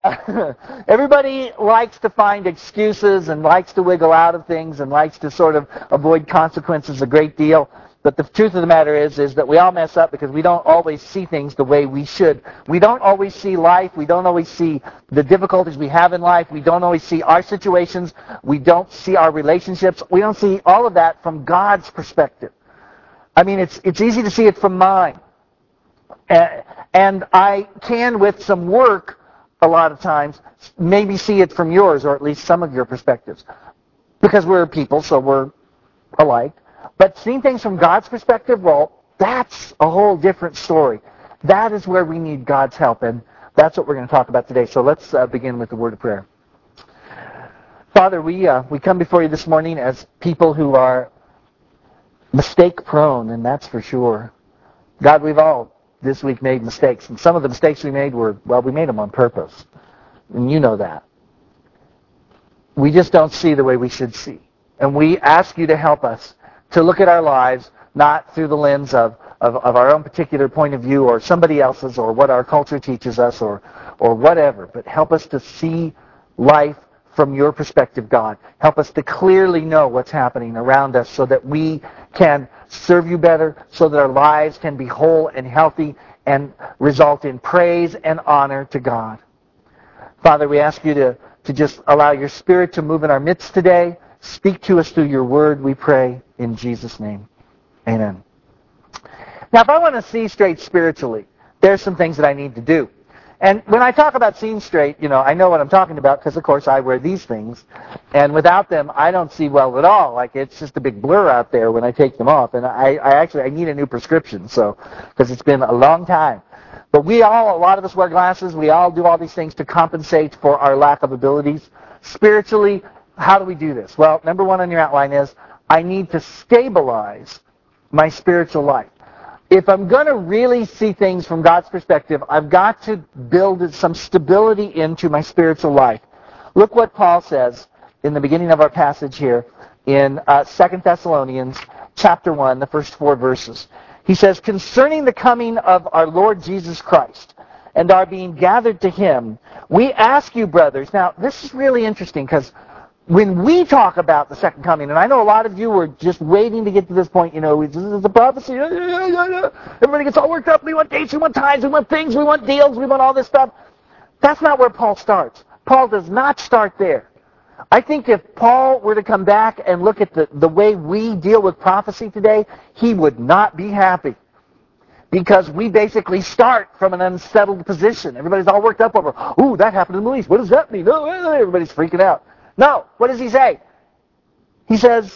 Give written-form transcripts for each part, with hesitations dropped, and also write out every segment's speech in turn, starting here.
Everybody likes to find excuses and likes to wiggle out of things and likes to sort of avoid consequences a great deal. But the truth of the matter is that we all mess up because we don't always see things the way we should. We don't always see life. We don't always see the difficulties we have in life. We don't always see our situations. We don't see our relationships. We don't see all of that from God's perspective. I mean, it's easy to see it from mine. And I can, with some work, a lot of times, maybe see it from yours, or at least some of your perspectives. Because we're people, so we're alike. But seeing things from God's perspective, well, that's a whole different story. That is where we need God's help, and that's what we're going to talk about today. So let's begin with the word of prayer. Father, we come before you this morning as people who are mistake-prone, and that's for sure. God, we've all this week made mistakes, and some of the mistakes we made we made them on purpose, and you know that. We just don't see the way we should see, and we ask you to help us to look at our lives not through the lens of our own particular point of view or somebody else's or what our culture teaches us or whatever, but help us to see life from your perspective, God. Help us to clearly know what's happening around us so that we can serve you better, so that our lives can be whole and healthy and result in praise and honor to God. Father, we ask you to just allow your Spirit to move in our midst today. Speak to us through your word, we pray, in Jesus' name. Amen. Now, if I want to see straight spiritually, there's some things that I need to do. And when I talk about seeing straight, I know what I'm talking about because, of course, I wear these things. And without them, I don't see well at all. Like, it's just a big blur out there when I take them off. And I need a new prescription, because it's been a long time. But a lot of us wear glasses. We all do all these things to compensate for our lack of abilities. Spiritually, how do we do this? Well, number one on your outline is I need to stabilize my spiritual life. If I'm going to really see things from God's perspective, I've got to build some stability into my spiritual life. Look what Paul says in the beginning of our passage here in 2 Thessalonians chapter 1, the first 4 verses. He says, concerning the coming of our Lord Jesus Christ and our being gathered to him, we ask you, brothers. Now, this is really interesting because when we talk about the second coming, and I know a lot of you were just waiting to get to this point, this is a prophecy. Everybody gets all worked up. We want dates, we want times, we want things, we want deals, we want all this stuff. That's not where Paul starts. Paul does not start there. I think if Paul were to come back and look at the way we deal with prophecy today, he would not be happy. Because we basically start from an unsettled position. Everybody's all worked up over, that happened in the Middle East. What does that mean? Everybody's freaking out. No, what does he say? He says,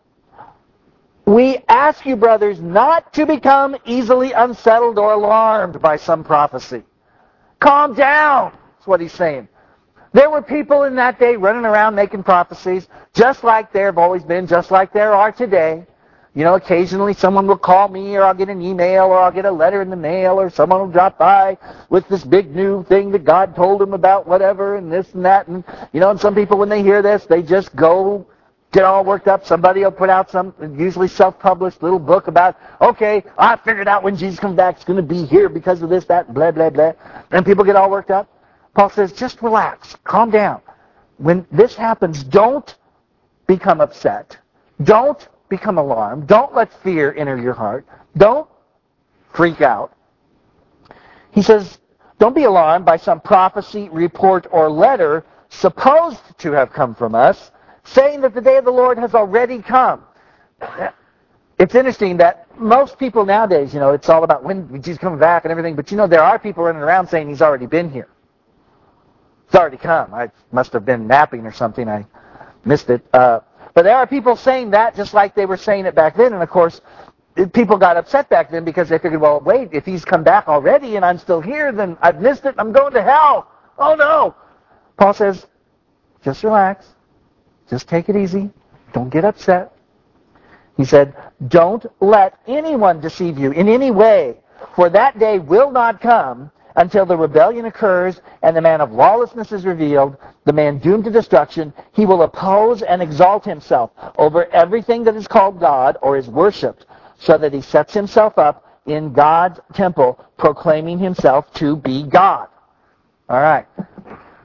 we ask you, brothers, not to become easily unsettled or alarmed by some prophecy. Calm down, that's what he's saying. There were people in that day running around making prophecies, just like there have always been, just like there are today. Occasionally someone will call me, or I'll get an email, or I'll get a letter in the mail, or someone will drop by with this big new thing that God told them about whatever, and this and that. And, and some people, when they hear this, they just get all worked up. Somebody will put out some, usually self-published little book about, okay, I figured out when Jesus comes back, it's going to be here because of this, that, blah, blah, blah. And people get all worked up. Paul says, just relax, calm down. When this happens, don't become upset. Don't become alarmed. Don't let fear enter your heart. Don't freak out. He says, don't be alarmed by some prophecy, report, or letter supposed to have come from us, saying that the day of the Lord has already come. It's interesting that most people nowadays, it's all about when Jesus coming back and everything, but there are people running around saying he's already been here. It's already come. I must have been napping or something. I missed it. But there are people saying that just like they were saying it back then. And, of course, people got upset back then because they figured, well, wait, if he's come back already and I'm still here, then I've missed it. I'm going to hell. Oh, no. Paul says, just relax. Just take it easy. Don't get upset. He said, don't let anyone deceive you in any way, for that day will not come until the rebellion occurs and the man of lawlessness is revealed, the man doomed to destruction. He will oppose and exalt himself over everything that is called God or is worshipped, so that he sets himself up in God's temple, proclaiming himself to be God. All right.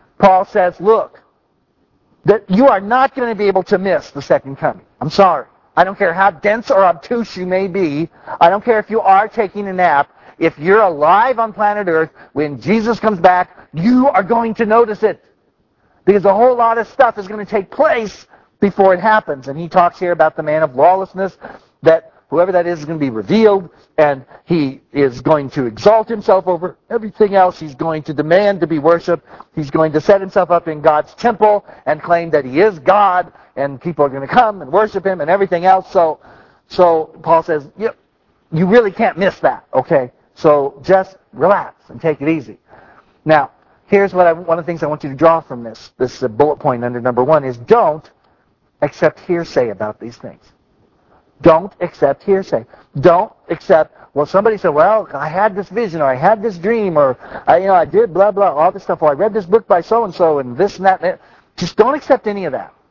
Paul says, look, that you are not going to be able to miss the second coming. I'm sorry. I don't care how dense or obtuse you may be. I don't care if you are taking a nap. If you're alive on planet Earth, when Jesus comes back, you are going to notice it. Because a whole lot of stuff is going to take place before it happens. And he talks here about the man of lawlessness, that whoever that is going to be revealed, and he is going to exalt himself over everything else. He's going to demand to be worshipped. He's going to set himself up in God's temple and claim that he is God, and people are going to come and worship him and everything else. So Paul says, you really can't miss that, okay? So just relax and take it easy. Now, here's one of the things I want you to draw from this bullet point under number 1 is don't accept hearsay about these things. Don't accept hearsay. Don't accept, well, somebody said, well, I had this vision, or I had this dream, or I did blah, blah, all this stuff, or I read this book by so-and-so, and this and that. And that. Just don't accept any of that.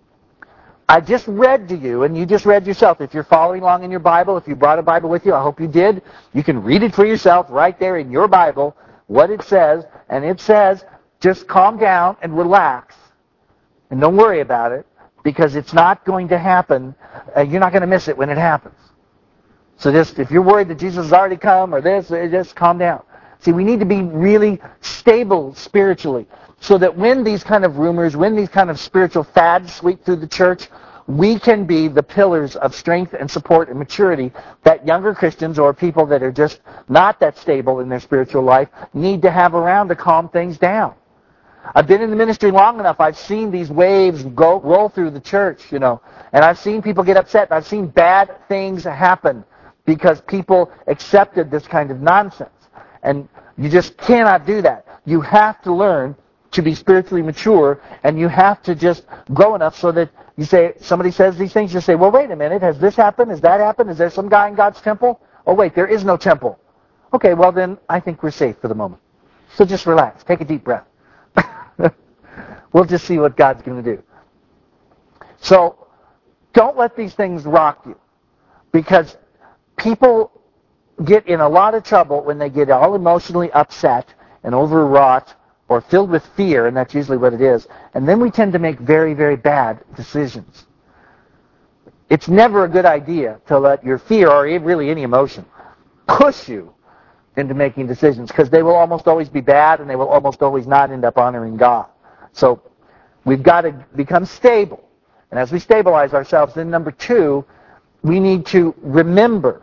I just read to you, and you just read yourself. If you're following along in your Bible, if you brought a Bible with you, I hope you did. You can read it for yourself right there in your Bible, what it says, and it says, just calm down and relax, and don't worry about it, because it's not going to happen. You're not going to miss it when it happens. So just, if you're worried that Jesus has already come or this, just calm down. See, we need to be really stable spiritually so that when these kind of rumors, when these kind of spiritual fads sweep through the church, we can be the pillars of strength and support and maturity that younger Christians or people that are just not that stable in their spiritual life need to have around to calm things down. I've been in the ministry long enough. I've seen these waves roll through the church, and I've seen people get upset. I've seen bad things happen because people accepted this kind of nonsense. And you just cannot do that. You have to learn to be spiritually mature, and you have to just grow enough so that you say, somebody says these things, you say, well, wait a minute, has this happened? Has that happened? Is there some guy in God's temple? Oh, wait, there is no temple. Okay, well then, I think we're safe for the moment. So just relax. Take a deep breath. We'll just see what God's going to do. So, don't let these things rock you. Because people get in a lot of trouble when they get all emotionally upset and overwrought or filled with fear, and that's usually what it is. And then we tend to make very, very bad decisions. It's never a good idea to let your fear, or really any emotion, push you into making decisions, because they will almost always be bad, and they will almost always not end up honoring God. So we've got to become stable. And as we stabilize ourselves, then number 2, we need to remember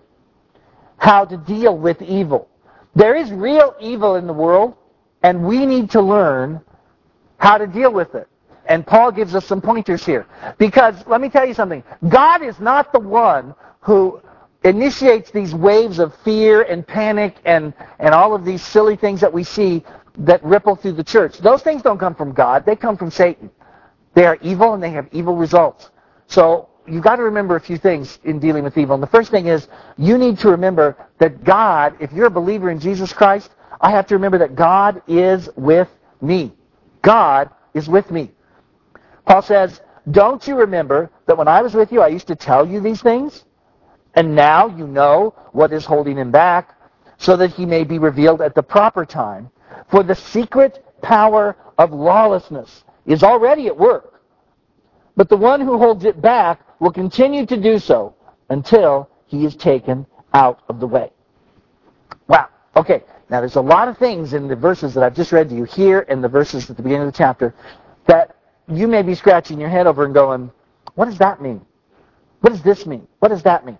how to deal with evil. There is real evil in the world, and we need to learn how to deal with it. And Paul gives us some pointers here. Because, let me tell you something, God is not the one who initiates these waves of fear and panic and all of these silly things that we see that ripple through the church. Those things don't come from God. They come from Satan. They are evil, and they have evil results. So you've got to remember a few things in dealing with evil. And the first thing is, you need to remember that God, if you're a believer in Jesus Christ, I have to remember that God is with me. God is with me. Paul says, don't you remember that when I was with you, I used to tell you these things? And now you know what is holding him back, so that he may be revealed at the proper time. For the secret power of lawlessness is already at work. But the one who holds it back will continue to do so until he is taken out of the way. Wow. Okay. Now there's a lot of things in the verses that I've just read to you here and the verses at the beginning of the chapter that you may be scratching your head over and going, what does that mean? What does this mean? What does that mean?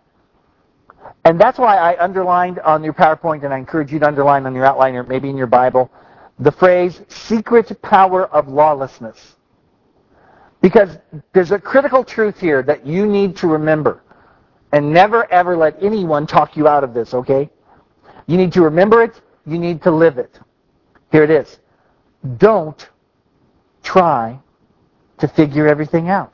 And that's why I underlined on your PowerPoint, and I encourage you to underline on your outline or maybe in your Bible, the phrase, secret power of lawlessness. Because there's a critical truth here that you need to remember. And never ever let anyone talk you out of this, okay? You need to remember it. You need to live it. Here it is. Don't try to figure everything out.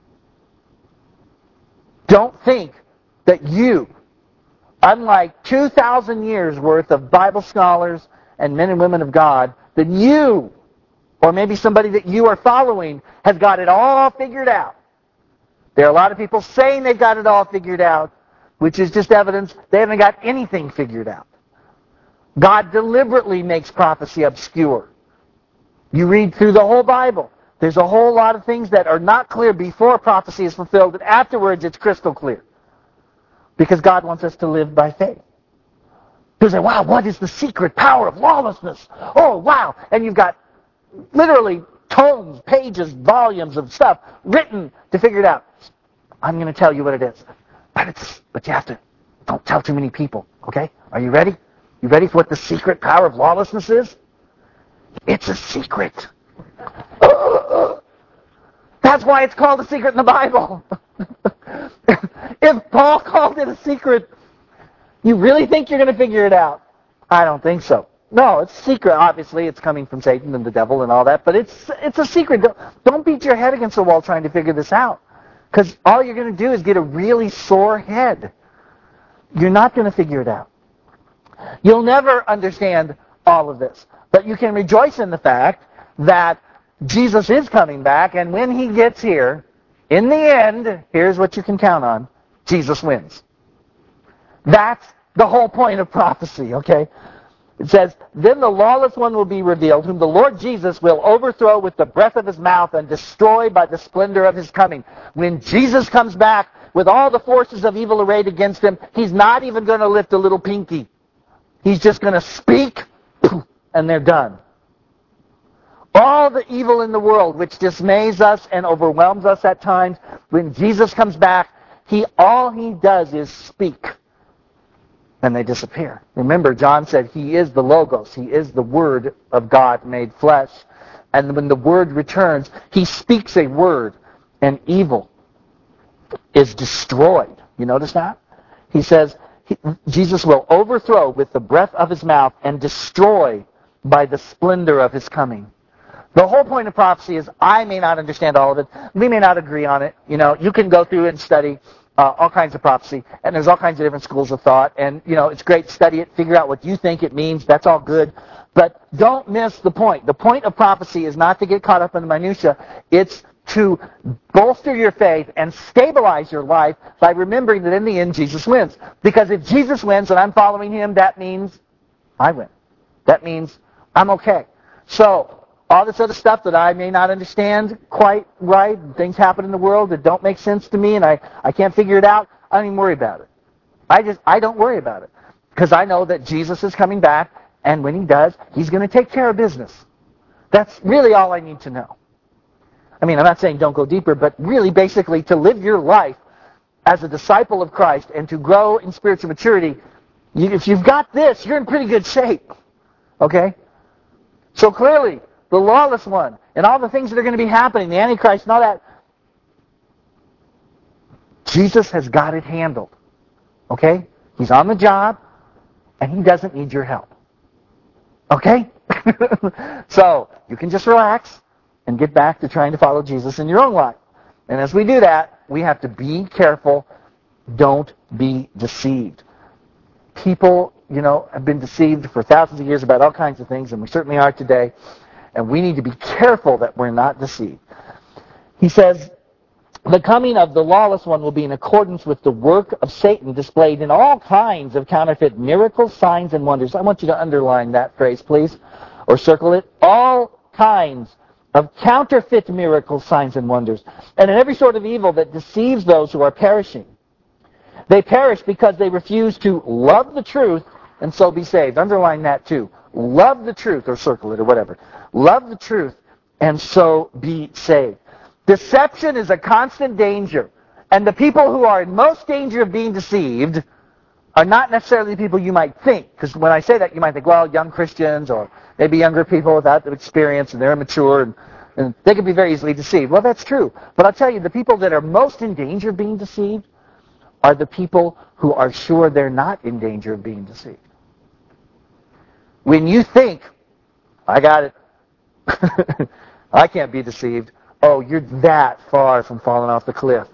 Don't think that you, unlike 2,000 years worth of Bible scholars and men and women of God, that you, or maybe somebody that you are following, has got it all figured out. There are a lot of people saying they've got it all figured out, which is just evidence they haven't got anything figured out. God deliberately makes prophecy obscure. You read through the whole Bible. There's a whole lot of things that are not clear before prophecy is fulfilled, and afterwards it's crystal clear. Because God wants us to live by faith. You say, wow, what is the secret power of lawlessness? Oh, wow. And you've got literally tomes, pages, volumes of stuff written to figure it out. I'm going to tell you what it is. But you have to, don't tell too many people, okay? Are you ready? You ready for what the secret power of lawlessness is? It's a secret. That's why it's called a secret in the Bible. If Paul called it a secret, you really think you're going to figure it out? I don't think so. No, it's secret. Obviously, it's coming from Satan and the devil and all that, but it's a secret. Don't beat your head against the wall trying to figure this out, because all you're going to do is get a really sore head. You're not going to figure it out. You'll never understand all of this, but you can rejoice in the fact that Jesus is coming back, and when he gets here, in the end, here's what you can count on: Jesus wins. That's the whole point of prophecy, okay? It says, then the lawless one will be revealed, whom the Lord Jesus will overthrow with the breath of his mouth and destroy by the splendor of his coming. When Jesus comes back with all the forces of evil arrayed against him, he's not even going to lift a little pinky. He's just going to speak, and they're done. All the evil in the world, which dismays us and overwhelms us at times, when Jesus comes back, all he does is speak. And they disappear. Remember, John said he is the Logos. He is the Word of God made flesh. And when the Word returns, he speaks a word, and evil is destroyed. You notice that? He says, Jesus will overthrow with the breath of his mouth and destroy by the splendor of his coming. The whole point of prophecy is, I may not understand all of it. We may not agree on it. You can go through and study all kinds of prophecy, and there's all kinds of different schools of thought, and it's great to study it, figure out what you think it means. That's all good, but don't miss the point. The point of prophecy is not to get caught up in the minutia. It's to bolster your faith and stabilize your life by remembering that in the end Jesus wins. Because if Jesus wins and I'm following him, that means I win. That means I'm okay. So all this other stuff that I may not understand quite right, things happen in the world that don't make sense to me, and I can't figure it out, I don't even worry about it. I don't worry about it. Because I know that Jesus is coming back, and when he does, he's going to take care of business. That's really all I need to know. I mean, I'm not saying don't go deeper, but really basically to live your life as a disciple of Christ and to grow in spiritual maturity, if you've got this, you're in pretty good shape. Okay? So clearly, the lawless one, and all the things that are going to be happening, the Antichrist and all that, Jesus has got it handled. Okay? He's on the job, and he doesn't need your help. Okay? So, you can just relax and get back to trying to follow Jesus in your own life. And as we do that, we have to be careful. Don't be deceived. People, have been deceived for thousands of years about all kinds of things, and we certainly are today. And we need to be careful that we're not deceived. He says, the coming of the lawless one will be in accordance with the work of Satan displayed in all kinds of counterfeit miracles, signs, and wonders. I want you to underline that phrase, please, or circle it. All kinds of counterfeit miracles, signs, and wonders. And in every sort of evil that deceives those who are perishing. They perish because they refuse to love the truth and so be saved. Underline that too. Love the truth, or circle it, or whatever. Love the truth, and so be saved. Deception is a constant danger, and the people who are in most danger of being deceived are not necessarily the people you might think, because when I say that, you might think, well, young Christians, or maybe younger people without the experience, and they're immature, and they can be very easily deceived. Well, that's true, but I'll tell you, the people that are most in danger of being deceived are the people who are sure they're not in danger of being deceived. When you think, I got it, I can't be deceived, oh, you're that far from falling off the cliff.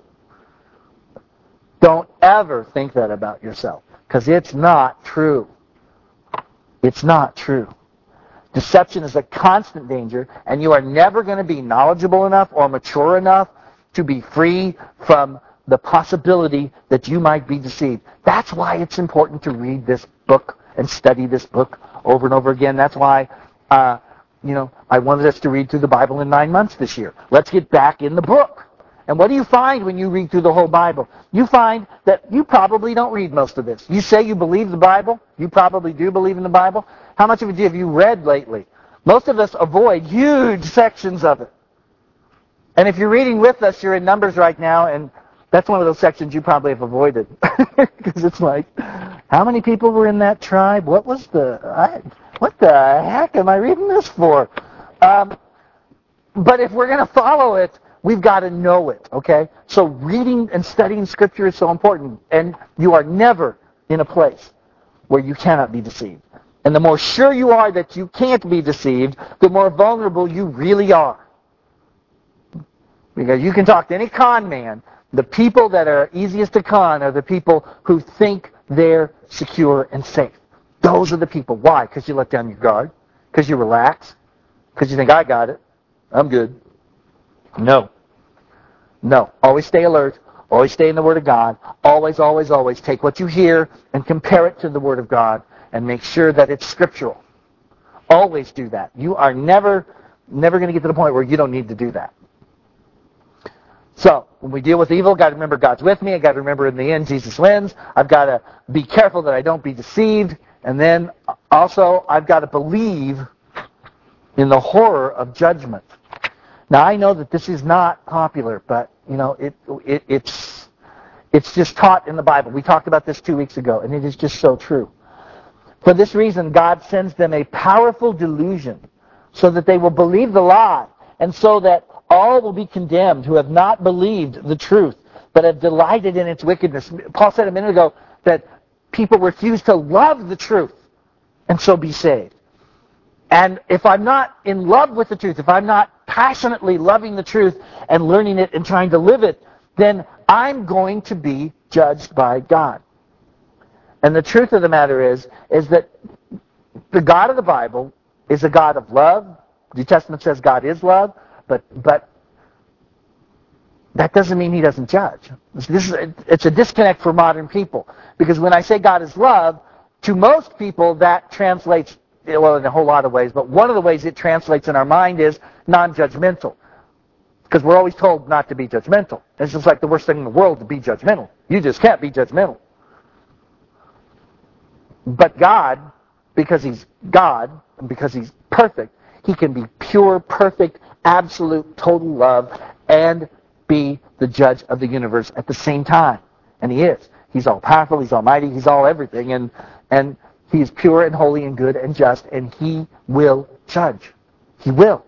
Don't ever think that about yourself, because it's not true. It's not true. Deception is a constant danger, and you are never going to be knowledgeable enough or mature enough to be free from the possibility that you might be deceived. That's why it's important to read this book and study this book over and over again. That's why I wanted us to read through the Bible in 9 months this year. Let's get back in the book. And what do you find when you read through the whole Bible? You find that you probably don't read most of this. You say you believe the Bible. You probably do believe in the Bible. How much of it have you read lately? Most of us avoid huge sections of it. And if you're reading with us, you're in Numbers right now, and that's one of those sections you probably have avoided. Because it's like, how many people were in that tribe? What the heck am I reading this for? But if we're going to follow it, we've got to know it, okay? So reading and studying Scripture is so important. And you are never in a place where you cannot be deceived. And the more sure you are that you can't be deceived, the more vulnerable you really are. Because you can talk to any con man. The people that are easiest to con are the people who think they're secure and safe. Those are the people. Why? Because you let down your guard. Because you relax. Because you think, I got it. I'm good. No. Always stay alert. Always stay in the Word of God. Always, always, always take what you hear and compare it to the Word of God and make sure that it's scriptural. Always do that. You are never going to get to the point where you don't need to do that. So, when we deal with evil, I've got to remember God's with me. I've got to remember in the end Jesus wins. I've got to be careful that I don't be deceived. And then also, I've got to believe in the horror of judgment. Now, I know that this is not popular, but, it's just taught in the Bible. We talked about this 2 weeks ago, and it is just so true. For this reason, God sends them a powerful delusion so that they will believe the lie, and so that all will be condemned who have not believed the truth, but have delighted in its wickedness. Paul said a minute ago that people refuse to love the truth and so be saved. And if I'm not in love with the truth, if I'm not passionately loving the truth and learning it and trying to live it, then I'm going to be judged by God. And the truth of the matter is that the God of the Bible is a God of love. The New Testament says God is love. But that doesn't mean he doesn't judge. It's a disconnect for modern people. Because when I say God is love, to most people that translates, well, in a whole lot of ways, but one of the ways it translates in our mind is non-judgmental. Because we're always told not to be judgmental. It's just like the worst thing in the world to be judgmental. You just can't be judgmental. But God, because he's God, and because he's perfect, he can be pure, perfect, absolute, total love, and be the judge of the universe at the same time. And he is. He's all powerful, he's almighty, he's all everything, and he is pure and holy and good and just, and he will judge. He will.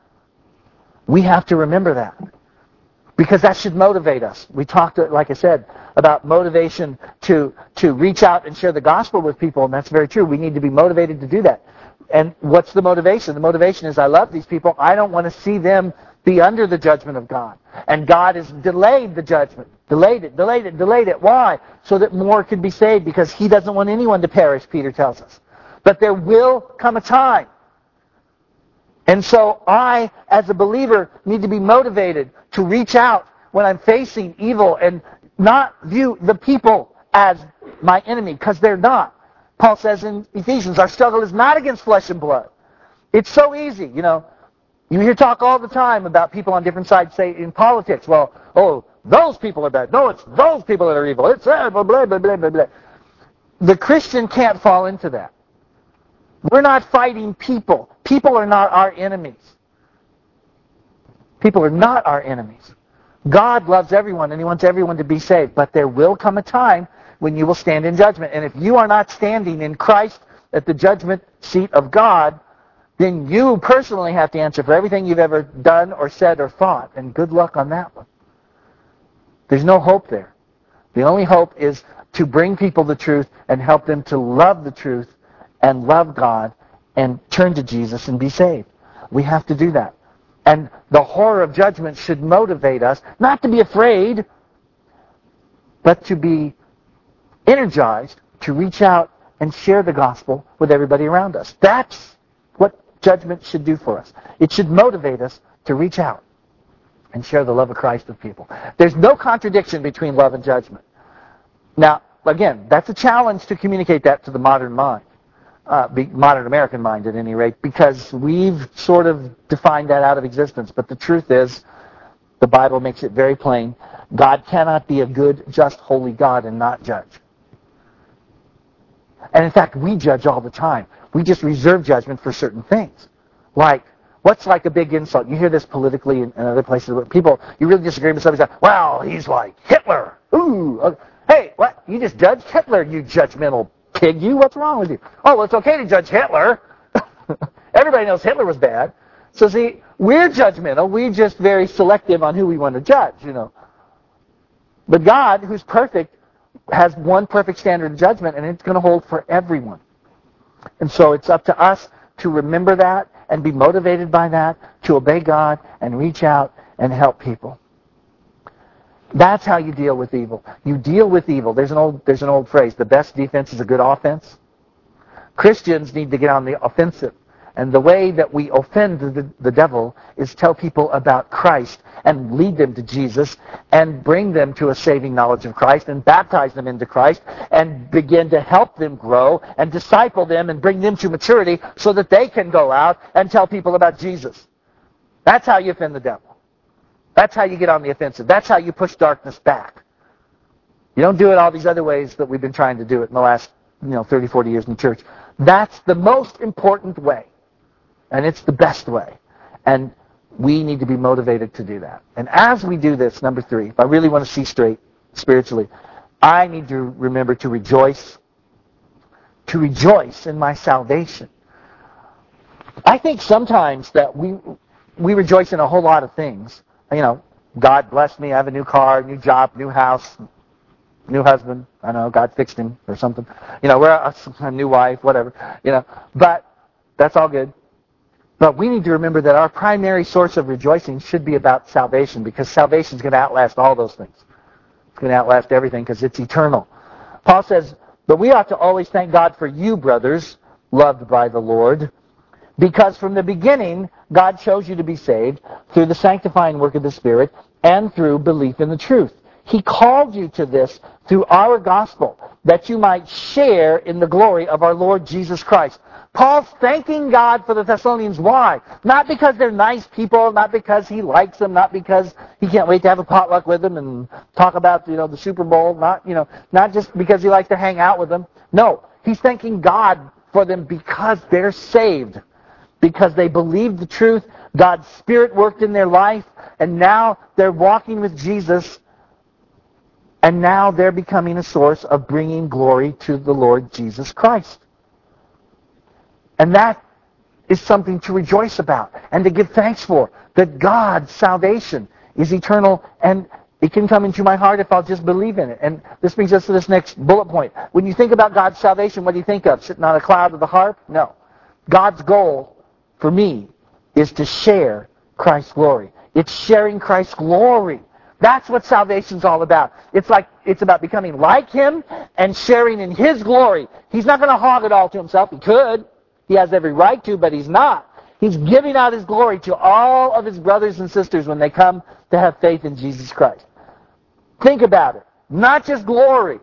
We have to remember that. Because that should motivate us. We talked, like I said, about motivation to reach out and share the gospel with people, and that's very true. We need to be motivated to do that. And what's the motivation? The motivation is I love these people. I don't want to see them be under the judgment of God. And God has delayed the judgment. Delayed it. Why? So that more could be saved, because he doesn't want anyone to perish, Peter tells us. But there will come a time. And so I, as a believer, need to be motivated to reach out when I'm facing evil and not view the people as my enemy, because they're not. Paul says in Ephesians, our struggle is not against flesh and blood. It's so easy, You hear talk all the time about people on different sides say in politics, those people are bad. No, it's those people that are evil. It's blah, blah, blah, blah, blah, blah. The Christian can't fall into that. We're not fighting people. People are not our enemies. People are not our enemies. God loves everyone and he wants everyone to be saved. But there will come a time when you will stand in judgment. And if you are not standing in Christ at the judgment seat of God, then you personally have to answer for everything you've ever done or said or thought. And good luck on that one. There's no hope there. The only hope is to bring people the truth and help them to love the truth and love God and turn to Jesus and be saved. We have to do that. And the horror of judgment should motivate us not to be afraid, but to be energized to reach out and share the gospel with everybody around us. That's what judgment should do for us. It should motivate us to reach out and share the love of Christ with people. There's no contradiction between love and judgment. Now, again, that's a challenge to communicate that to the modern mind. modern American mind at any rate, because we've sort of defined that out of existence. But the truth is, the Bible makes it very plain, God cannot be a good, just, holy God and not judge. And in fact, we judge all the time. We just reserve judgment for certain things. Like, what's like a big insult? You hear this politically in other places where people, you really disagree with somebody, say, well, he's like Hitler. Ooh. Hey, what? You just judged Hitler, you judgmental pig. You? What's wrong with you? Oh, well, it's okay to judge Hitler. Everybody knows Hitler was bad. So see, we're judgmental. We're just very selective on who we want to judge, But God, who's perfect, has one perfect standard of judgment, and it's going to hold for everyone. And so it's up to us to remember that and be motivated by that, to obey God and reach out and help people. That's how you deal with evil. You deal with evil. There's an old phrase, the best defense is a good offense. Christians need to get on the offensive. And the way that we offend the devil is tell people about Christ and lead them to Jesus and bring them to a saving knowledge of Christ and baptize them into Christ and begin to help them grow and disciple them and bring them to maturity so that they can go out and tell people about Jesus. That's how you offend the devil. That's how you get on the offensive. That's how you push darkness back. You don't do it all these other ways that we've been trying to do it in the last 30, 40 years in church. That's the most important way. And it's the best way. And we need to be motivated to do that. And as we do this, number 3, if I really want to see straight spiritually, I need to remember to rejoice in my salvation. I think sometimes that we rejoice in a whole lot of things. God blessed me, I have a new car, new job, new house, new husband. I know, God fixed him or something. We're a new wife, whatever. But that's all good. But we need to remember that our primary source of rejoicing should be about salvation, because salvation is going to outlast all those things. It's going to outlast everything because it's eternal. Paul says, but we ought to always thank God for you, brothers, loved by the Lord, because from the beginning God chose you to be saved through the sanctifying work of the Spirit and through belief in the truth. He called you to this through our gospel, that you might share in the glory of our Lord Jesus Christ. Paul's thanking God for the Thessalonians. Why? Not because they're nice people, not because he likes them, not because he can't wait to have a potluck with them and talk about, the Super Bowl, not just because he likes to hang out with them. No, he's thanking God for them because they're saved, because they believed the truth, God's Spirit worked in their life, and now they're walking with Jesus, and now they're becoming a source of bringing glory to the Lord Jesus Christ. And that is something to rejoice about and to give thanks for, that God's salvation is eternal and it can come into my heart if I'll just believe in it. And this brings us to this next bullet point. When you think about God's salvation, what do you think of? Sitting on a cloud with a harp? No. God's goal for me is to share Christ's glory. It's sharing Christ's glory. That's what salvation's all about. It's about becoming like Him and sharing in His glory. He's not going to hog it all to Himself. He could. He has every right to, but He's not. He's giving out His glory to all of His brothers and sisters when they come to have faith in Jesus Christ. Think about it. Not just glory.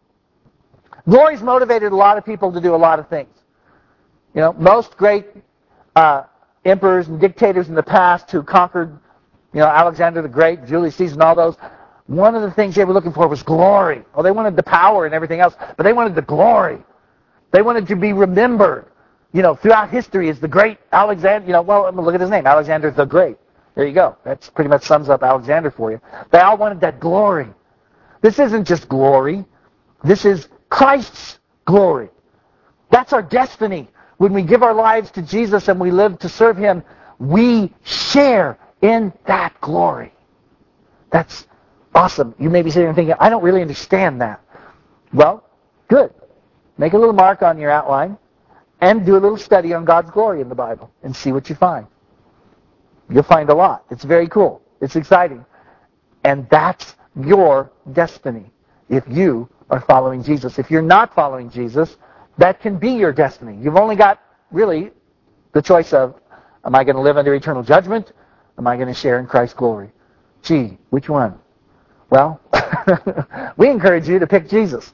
Glory's motivated a lot of people to do a lot of things. Most great emperors and dictators in the past who conquered, Alexander the Great, Julius Caesar and all those, one of the things they were looking for was glory. Oh, they wanted the power and everything else, but they wanted the glory. They wanted to be remembered, throughout history as the great Alexander, look at his name, Alexander the Great. There you go. That pretty much sums up Alexander for you. They all wanted that glory. This isn't just glory. This is Christ's glory. That's our destiny. When we give our lives to Jesus and we live to serve Him, we share in that glory. That's awesome. You may be sitting there thinking, I don't really understand that. Well, good. Make a little mark on your outline and do a little study on God's glory in the Bible and see what you find. You'll find a lot. It's very cool. It's exciting. And that's your destiny if you are following Jesus. If you're not following Jesus, that can be your destiny. You've only got, really, the choice of, am I going to live under eternal judgment? Am I going to share in Christ's glory? Gee, which one? Well, we encourage you to pick Jesus.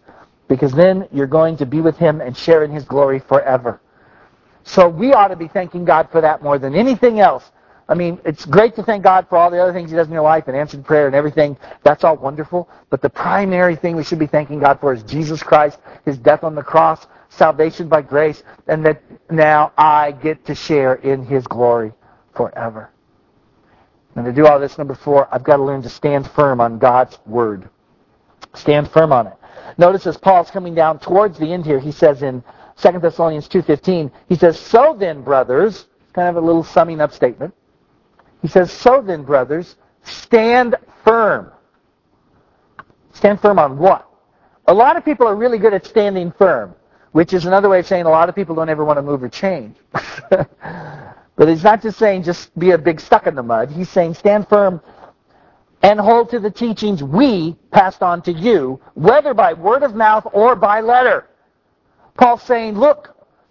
because then you're going to be with Him and share in His glory forever. So we ought to be thanking God for that more than anything else. I mean, it's great to thank God for all the other things He does in your life and answered prayer and everything. That's all wonderful. But the primary thing we should be thanking God for is Jesus Christ, His death on the cross, salvation by grace, and that now I get to share in His glory forever. And to do all this, number 4, I've got to learn to stand firm on God's Word. Stand firm on it. Notice as Paul's coming down towards the end here, he says in 2 Thessalonians 2:15, he says, "So then, brothers," kind of a little summing up statement. He says, "So then, brothers, stand firm." Stand firm on what? A lot of people are really good at standing firm, which is another way of saying a lot of people don't ever want to move or change. But he's not just saying just be a big stuck in the mud. He's saying stand firm and hold to the teachings we passed on to you, whether by word of mouth or by letter. Paul's saying, look,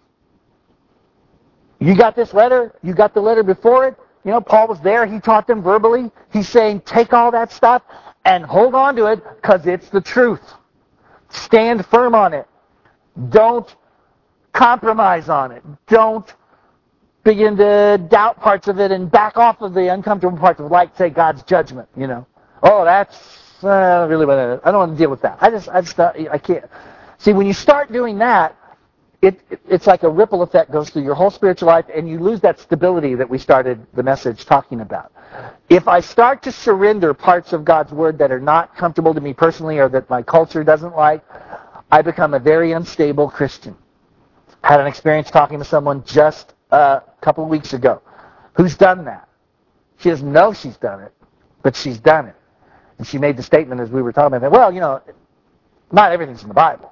you got this letter, you got the letter before it. You know, Paul was there, he taught them verbally. He's saying, take all that stuff and hold on to it because it's the truth. Stand firm on it. Don't compromise on it. Don't begin to doubt parts of it and back off of the uncomfortable parts of, like, say, God's judgment, you know. Oh, that's really what I don't want to deal with that. I can't. See, when you start doing that, it's like a ripple effect goes through your whole spiritual life, and you lose that stability that we started the message talking about. If I start to surrender parts of God's Word that are not comfortable to me personally or that my culture doesn't like, I become a very unstable Christian. I had an experience talking to someone just a couple of weeks ago who's done that. She doesn't know she's done it, but she's done it. And she made the statement as we were talking about that, well, you know, not everything's in the Bible.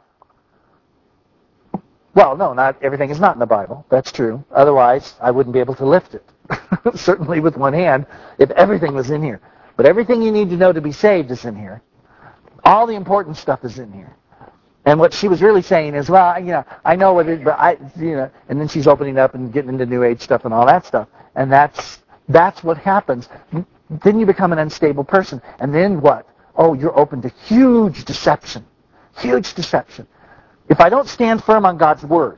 Well, no, not everything is not in the Bible. That's true. Otherwise, I wouldn't be able to lift it. Certainly with one hand, if everything was in here. But everything you need to know to be saved is in here. All the important stuff is in here. And what she was really saying is, well, you know, I know what it, but and then she's opening up and getting into New Age stuff and all that stuff. And that's what happens. Then you become an unstable person. And then what? Oh, you're open to huge deception. Huge deception. If I don't stand firm on God's Word,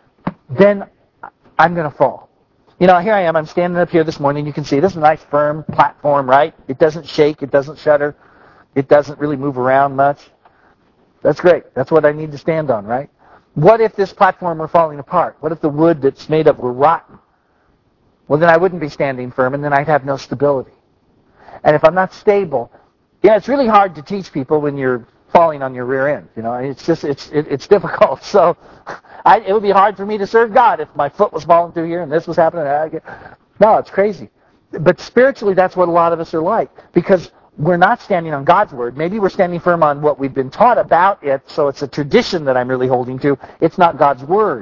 then I'm going to fall. You know, here I am. I'm standing up here this morning. You can see this is a nice firm platform, right? It doesn't shake. It doesn't shudder. It doesn't really move around much. That's great. That's what I need to stand on, right? What if this platform were falling apart? What if the wood that's made of were rotten? Well, then I wouldn't be standing firm, and then I'd have no stability. And if I'm not stable, yeah, it's really hard to teach people when you're falling on your rear end. You know, it's just it's difficult. So it would be hard for me to serve God if my foot was falling through here and this was happening. No, it's crazy. But spiritually, that's what a lot of us are like, because we're not standing on God's Word. Maybe we're standing firm on what we've been taught about it, so it's a tradition that I'm really holding to. It's not God's Word.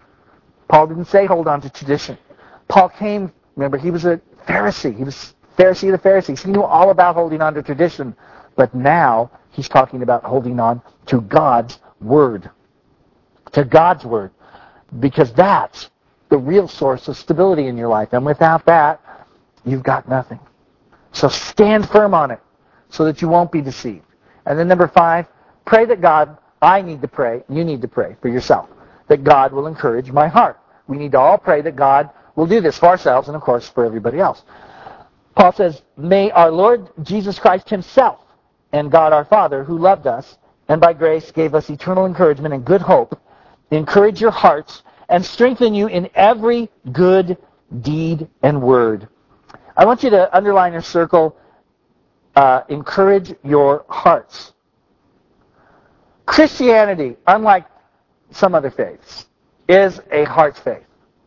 Paul didn't say hold on to tradition. Paul came, remember, he was a Pharisee. He was Pharisee of the Pharisees. He knew all about holding on to tradition. But now he's talking about holding on to God's Word. To God's Word. Because that's the real source of stability in your life. And without that, you've got nothing. So stand firm on it so that you won't be deceived. And then number 5, pray that God, I need to pray, you need to pray for yourself, that God will encourage my heart. We need to all pray that God will do this for ourselves and, of course, for everybody else. Paul says, may our Lord Jesus Christ Himself and God our Father, who loved us and by grace gave us eternal encouragement and good hope, encourage your hearts and strengthen you in every good deed and word. I want you to underline or circle, encourage your hearts. Christianity, unlike some other faiths, is a heart faith.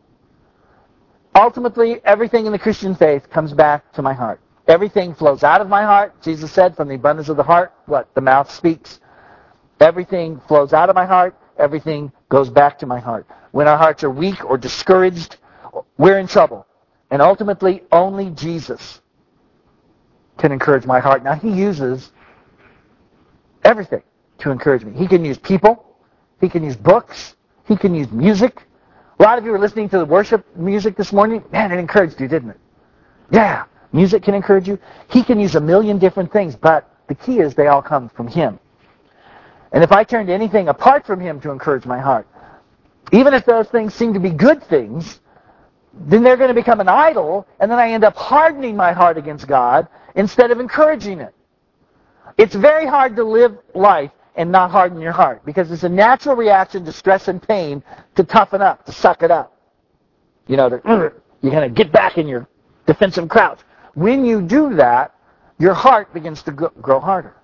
Ultimately, everything in the Christian faith comes back to my heart. Everything flows out of my heart. Jesus said, from the abundance of the heart, what? The mouth speaks. Everything flows out of my heart. Everything goes back to my heart. When our hearts are weak or discouraged, we're in trouble. And ultimately, only Jesus can encourage my heart. Now, He uses everything to encourage me. He can use people. He can use books. He can use music. A lot of you were listening to the worship music this morning. Man, it encouraged you, didn't it? Yeah, music can encourage you. He can use a million different things, but the key is they all come from Him. And if I turn to anything apart from Him to encourage my heart, even if those things seem to be good things, then they're going to become an idol, and then I end up hardening my heart against God instead of encouraging it. It's very hard to live life and not harden your heart, because it's a natural reaction to stress and pain to toughen up, to suck it up. You know, you're going to get back in your defensive crouch. When you do that, your heart begins to grow harder.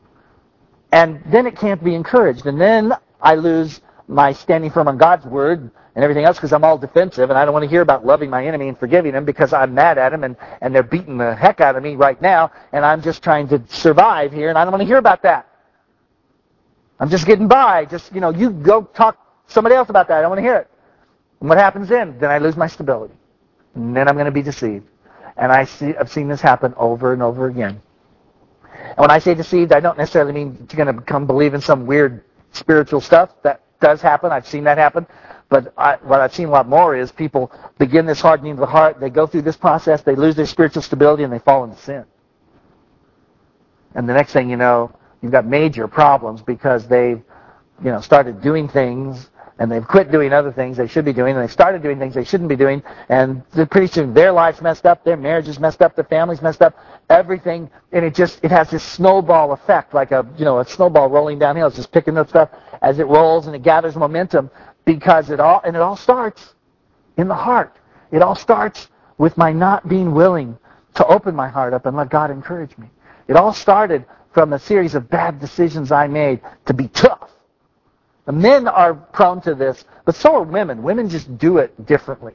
And then it can't be encouraged. And then I lose my standing firm on God's Word and everything else because I'm all defensive, and I don't want to hear about loving my enemy and forgiving him because I'm mad at him and they're beating the heck out of me right now, and I'm just trying to survive here, and I don't want to hear about that. I'm just getting by. Just, you go talk to somebody else about that. I don't want to hear it. And what happens then? Then I lose my stability. And then I'm going to be deceived. And I've seen this happen over and over again. And when I say deceived, I don't necessarily mean you're going to come believe in some weird spiritual stuff. That does happen. I've seen that happen. But what I've seen a lot more is people begin this hardening of the heart. They go through this process. They lose their spiritual stability, and they fall into sin. And the next thing you know, you've got major problems because they've started doing things, and they've quit doing other things they should be doing, and they've started doing things they shouldn't be doing, and pretty soon their life's messed up, their marriage is messed up, their family's messed up, everything, and it has this snowball effect, like a snowball rolling downhill. It's just picking up stuff as it rolls, and it gathers momentum, because it all starts in the heart. It all starts with my not being willing to open my heart up and let God encourage me. It all started from a series of bad decisions I made to be tough. The men are prone to this, but so are women. Women just do it differently.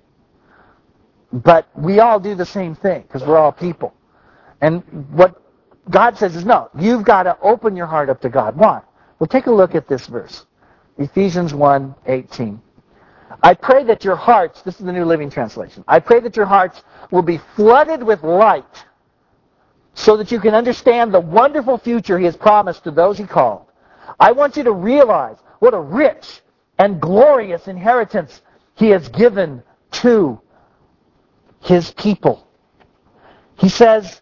But we all do the same thing because we're all people. And what God says is, no, you've got to open your heart up to God. Why? Well, take a look at this verse. Ephesians 1:18. I pray that your hearts, this is the New Living Translation, I pray that your hearts will be flooded with light so that you can understand the wonderful future He has promised to those He called. I want you to realize what a rich and glorious inheritance He has given to His people. He says,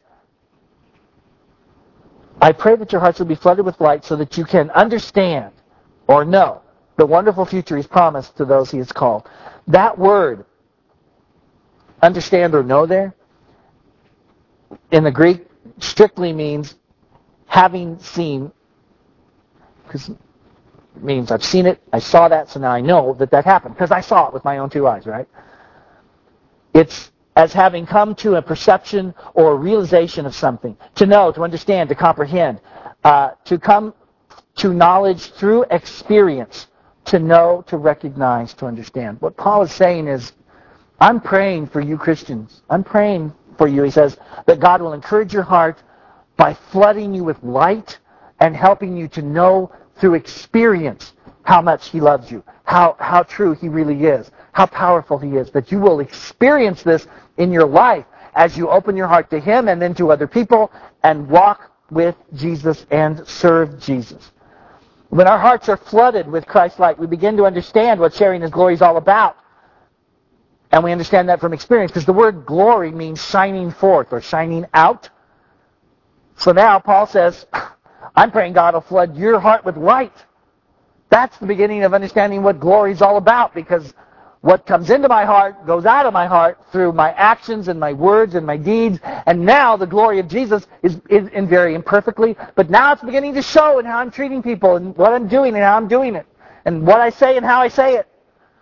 I pray that your hearts will be flooded with light so that you can understand or know the wonderful future He's promised to those He has called. That word, understand or know there, in the Greek, strictly means having seen, because it means I've seen it, I saw that, so now I know that happened, because I saw it with my own two eyes, right? It's as having come to a perception or a realization of something, to know, to understand, to comprehend, to come to knowledge through experience, to know, to recognize, to understand. What Paul is saying is, I'm praying for you Christians. I'm praying for you, he says, that God will encourage your heart by flooding you with light and helping you to know through experience how much He loves you, how true He really is, how powerful He is, that you will experience this in your life as you open your heart to Him and then to other people and walk with Jesus and serve Jesus. When our hearts are flooded with Christ's light, we begin to understand what sharing His glory is all about. And we understand that from experience, because the word glory means shining forth or shining out. So now Paul says, I'm praying God will flood your heart with light. That's the beginning of understanding what glory is all about, because what comes into my heart goes out of my heart through my actions and my words and my deeds. And now the glory of Jesus is in very imperfectly, but now it's beginning to show in how I'm treating people and what I'm doing and how I'm doing it, and what I say and how I say it.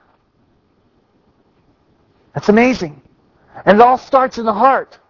That's amazing. And it all starts in the heart.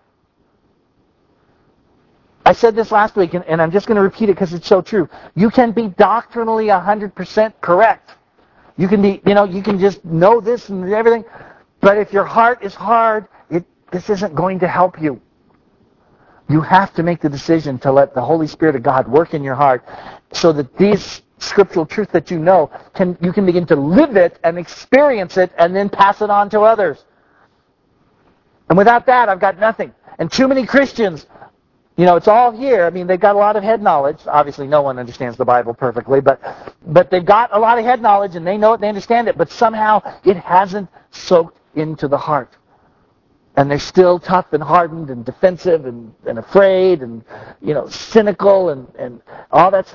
I said this last week, and I'm just going to repeat it because it's so true. You can be doctrinally 100% correct. You can be, you can just know this and everything. But if your heart is hard, this isn't going to help you. You have to make the decision to let the Holy Spirit of God work in your heart so that these scriptural truths that you know, you can begin to live it and experience it and then pass it on to others. And without that, I've got nothing. And too many Christians, it's all here. I mean, they've got a lot of head knowledge. Obviously, no one understands the Bible perfectly, but they've got a lot of head knowledge, and they know it, they understand it, but somehow it hasn't soaked into the heart. And they're still tough and hardened and defensive and afraid and, cynical and all that stuff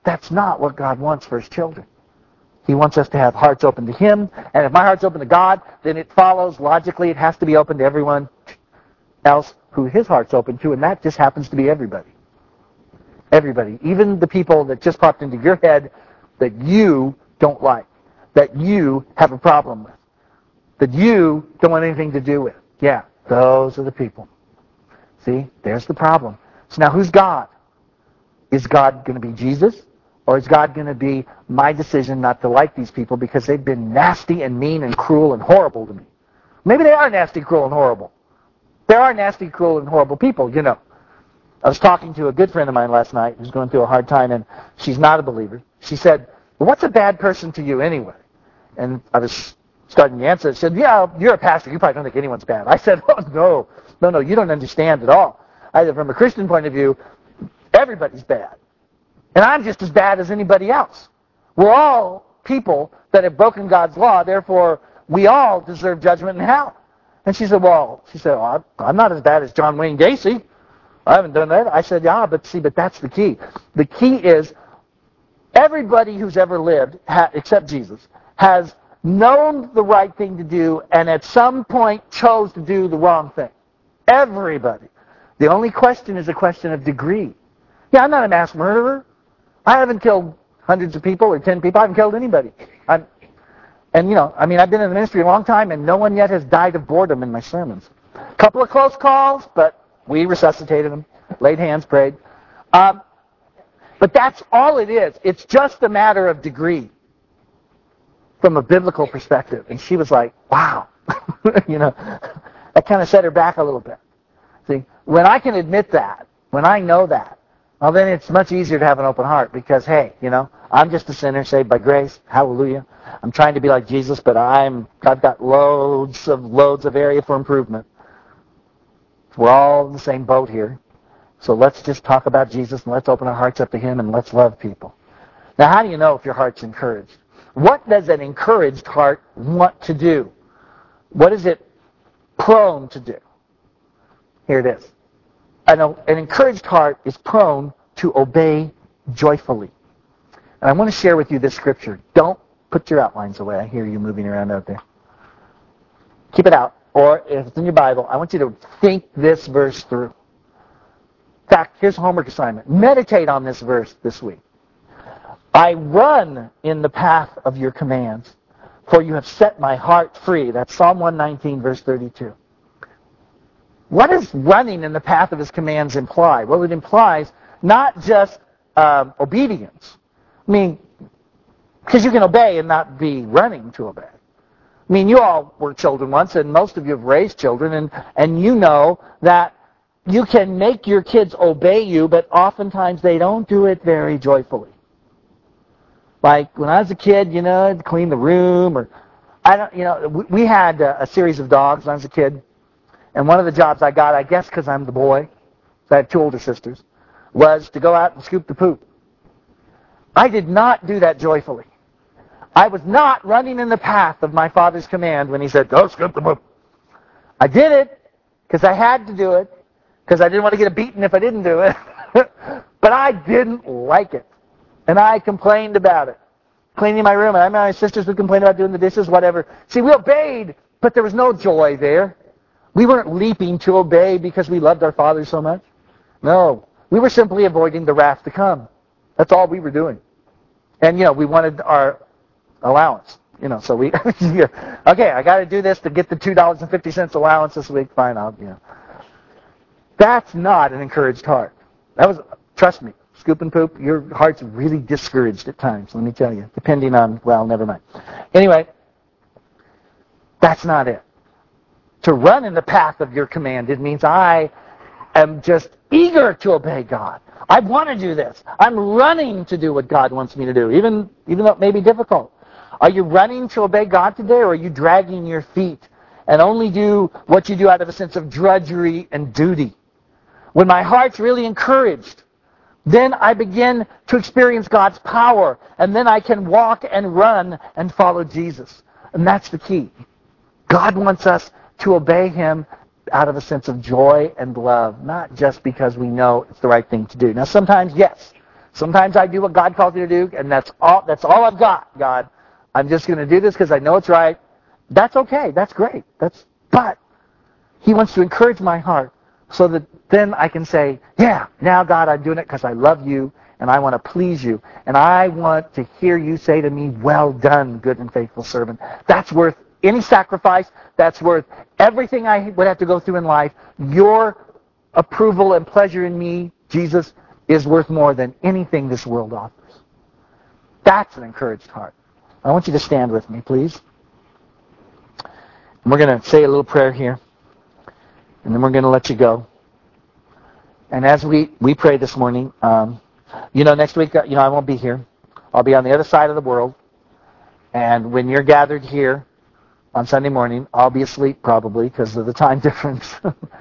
That's not what God wants for His children. He wants us to have hearts open to Him, and if my heart's open to God, then it follows, logically, it has to be open to everyone else who His heart's open to, and that just happens to be everybody. Everybody. Even the people that just popped into your head that you don't like, that you have a problem with, that you don't want anything to do with. Yeah, those are the people. See, there's the problem. So now who's God? Is God going to be Jesus? Or is God going to be my decision not to like these people because they've been nasty and mean and cruel and horrible to me? Maybe they are nasty, cruel, and horrible. There are nasty, cruel, and horrible people, you know. I was talking to a good friend of mine last night who's going through a hard time, and she's not a believer. She said, well, what's a bad person to you anyway? And I was starting to answer. She said, yeah, you're a pastor. You probably don't think anyone's bad. I said, oh, no, you don't understand at all. I said, from a Christian point of view, everybody's bad. And I'm just as bad as anybody else. We're all people that have broken God's law, therefore we all deserve judgment in hell. And she said, I'm not as bad as John Wayne Gacy. I haven't done that. I said, yeah, but that's the key. The key is everybody who's ever lived, except Jesus, has known the right thing to do and at some point chose to do the wrong thing. Everybody. The only question is a question of degree. Yeah, I'm not a mass murderer. I haven't killed hundreds of people or 10 people. I haven't killed anybody. I've been in the ministry a long time and no one yet has died of boredom in my sermons. A couple of close calls, but we resuscitated them, laid hands, prayed. But that's all it is. It's just a matter of degree from a biblical perspective. And she was like, wow. That kind of set her back a little bit. See, when I can admit that, when I know that, well, then it's much easier to have an open heart because, hey, I'm just a sinner saved by grace. Hallelujah. I'm trying to be like Jesus, but I've got loads of area for improvement. We're all in the same boat here. So let's just talk about Jesus and let's open our hearts up to Him and let's love people. Now, how do you know if your heart's encouraged? What does an encouraged heart want to do? What is it prone to do? Here it is. An encouraged heart is prone to obey joyfully. And I want to share with you this scripture. Don't put your outlines away. I hear you moving around out there. Keep it out. Or if it's in your Bible, I want you to think this verse through. In fact, here's a homework assignment. Meditate on this verse this week. I run in the path of your commands, for you have set my heart free. That's Psalm 119, verse 32. What does running in the path of His commands imply? Well, it implies not just obedience. I mean, because you can obey and not be running to obey. I mean, you all were children once, and most of you have raised children, and you know that you can make your kids obey you, but oftentimes they don't do it very joyfully. Like when I was a kid, I'd clean the room, or we had a series of dogs when I was a kid, and one of the jobs I got, I guess because I'm the boy, so I have 2 older sisters, was to go out and scoop the poop. I did not do that joyfully. I was not running in the path of my father's command when he said, go scoop the poop. I did it because I had to do it, because I didn't want to get a beating if I didn't do it. But I didn't like it. And I complained about it. Cleaning my room, and my sisters would complain about doing the dishes, whatever. See, we obeyed, but there was no joy there. We weren't leaping to obey because we loved our Father so much. No. We were simply avoiding the wrath to come. That's all we were doing. And, we wanted our allowance. So we, okay, I got to do this to get the $2.50 allowance this week. Fine, That's not an encouraged heart. Trust me, scoop and poop, your heart's really discouraged at times, let me tell you, depending on, never mind. Anyway, that's not it. To run in the path of your command, it means I am just eager to obey God. I want to do this. I'm running to do what God wants me to do, even though it may be difficult. Are you running to obey God today, or are you dragging your feet and only do what you do out of a sense of drudgery and duty? When my heart's really encouraged, then I begin to experience God's power, and then I can walk and run and follow Jesus. And that's the key. God wants us to obey Him out of a sense of joy and love, not just because we know it's the right thing to do. Now, sometimes, yes, Sometimes I do what God calls me to do, and that's all I've got, God. I'm just going to do this because I know it's right. That's okay. That's great. But He wants to encourage my heart so that then I can say, yeah, now God, I'm doing it because I love you and I want to please you. And I want to hear you say to me, well done, good and faithful servant. That's worth any sacrifice. That's worth everything I would have to go through in life. Your approval and pleasure in me, Jesus, is worth more than anything this world offers. That's an encouraged heart. I want you to stand with me, please. And we're going to say a little prayer here. And then we're going to let you go. And as we pray this morning, next week, I won't be here. I'll be on the other side of the world. And when you're gathered here on Sunday morning, I'll be asleep probably because of the time difference.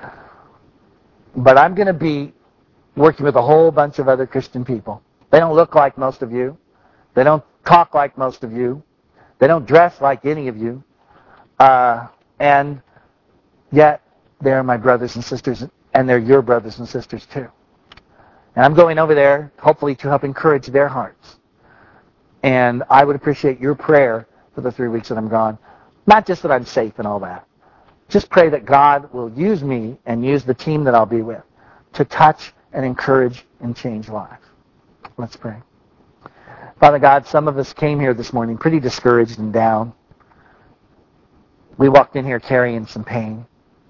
But I'm going to be working with a whole bunch of other Christian people. They don't look like most of you. They don't talk like most of you. They don't dress like any of you. And yet, they're my brothers and sisters, and they're your brothers and sisters too. And I'm going over there, hopefully, to help encourage their hearts. And I would appreciate your prayer for the 3 weeks that I'm gone. Not just that I'm safe and all that. Just pray that God will use me and use the team that I'll be with to touch and encourage and change lives. Let's pray. Father God, some of us came here this morning pretty discouraged and down. We walked in here carrying some pain.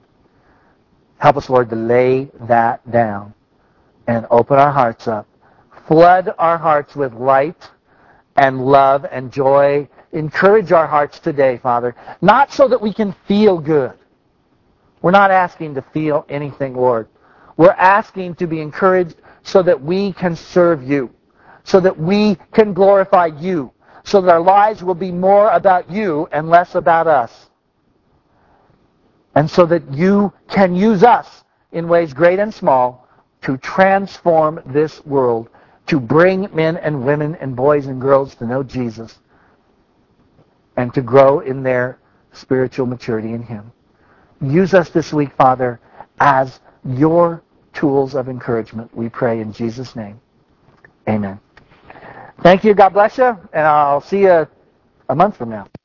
Help us, Lord, to lay that down and open our hearts up. Flood our hearts with light and love and joy. Encourage our hearts today, Father, not so that we can feel good. We're not asking to feel anything, Lord. We're asking to be encouraged so that we can serve you, so that we can glorify you, so that our lives will be more about you and less about us. And so that you can use us in ways great and small to transform this world, to bring men and women and boys and girls to know Jesus and to grow in their spiritual maturity in Him. Use us this week, Father, as your tools of encouragement. We pray in Jesus' name. Amen. Thank you. God bless you. And I'll see you a month from now.